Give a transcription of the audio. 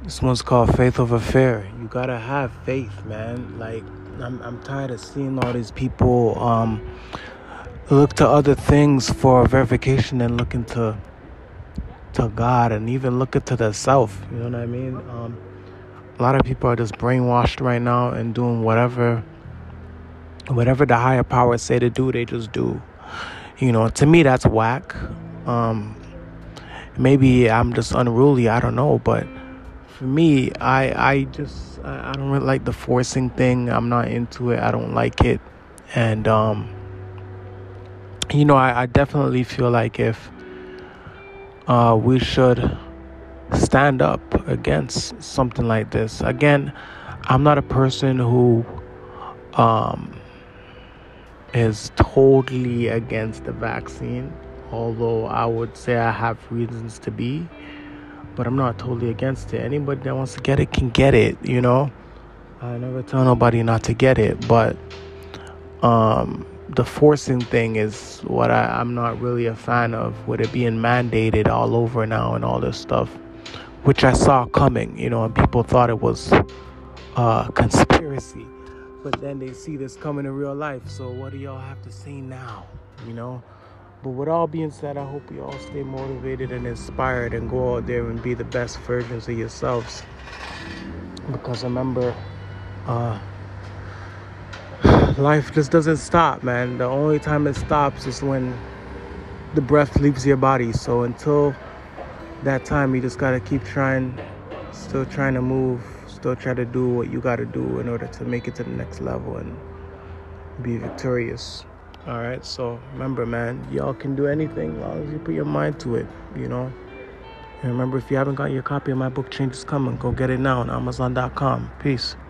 This one's called Faith Over Fear. You gotta have faith, man. Like, I'm tired of seeing all these people look to other things for verification and looking to God and even looking to themselves. You know what I mean? A lot of people are just brainwashed right now and doing whatever the higher powers say to do, they just do. You know, to me, that's whack. Maybe I'm just unruly. I don't know, but for me, I don't really like the forcing thing. I'm not into it. I don't like it. And I definitely feel like if we should stand up against something like this. Again, I'm not a person who is totally against the vaccine, although I would say I have reasons to be. But I'm not totally against it. Anybody that wants to get it can get it, you know. I never tell nobody not to get it, but the forcing thing is what I'm not really a fan of, with it being mandated all over now and all this stuff, which I saw coming, you know, and people thought it was conspiracy, but then they see this coming in real life. So what do y'all have to say now, you know? But with all being said, I hope you all stay motivated and inspired and go out there and be the best versions of yourselves. Because remember, life just doesn't stop, man. The only time it stops is when the breath leaves your body. So until that time, you just gotta keep trying, still trying to move, still try to do what you gotta do in order to make it to the next level and be victorious. All right, so remember, man, y'all can do anything as long as you put your mind to it, you know. And remember, if you haven't got your copy of my book, Change Is Coming, go get it now on Amazon.com. Peace.